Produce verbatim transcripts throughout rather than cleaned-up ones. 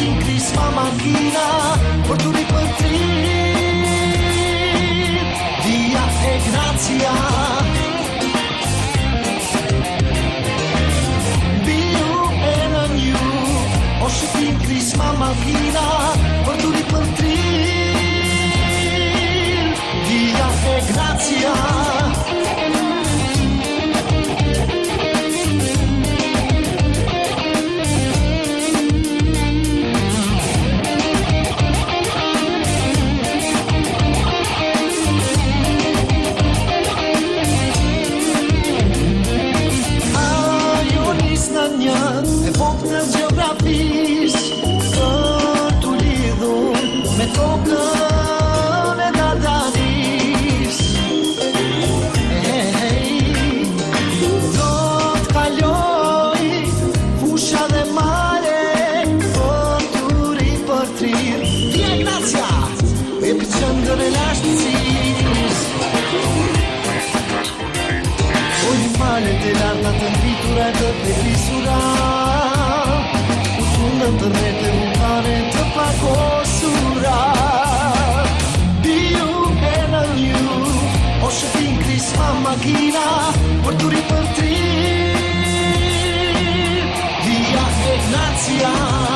fin crisma macchina por tu ripătrit. Via e grația Biu and a new o și fin crisma macchina por tu ripătrit. Via e grația e vogtën geografis për t'u lidhur me tokën e Dardanis. Hey, hey, do t'kaloj fusha dhe mare për t'u ripërtrir. Via Grazia, epicentër e lashtësis. Ogni male dell'arma tempitura e të pesisura Usunda internet e mutare të pakosura Biu e në një O shëfin krisma makina Për të ripërtrir Via e Grazia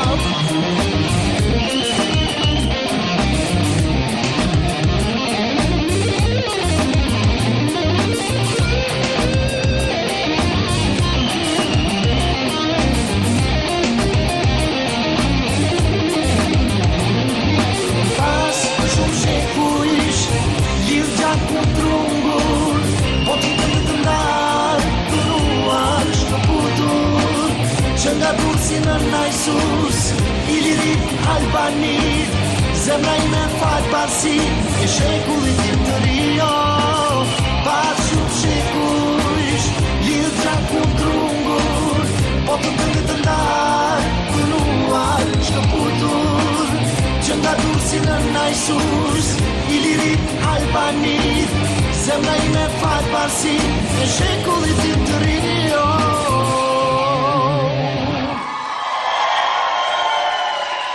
Që nga dursi në najsus I lirit Albanit Zemra ime falë parsi E shekullit tim të rio Pas shumë shekujsh Lidh gjaku trungur Po të tënde të ndar Punuar shkëputur Që nga dursi në najsus I lirit Albanit Zemra ime falë parsi E shekullit tim të rio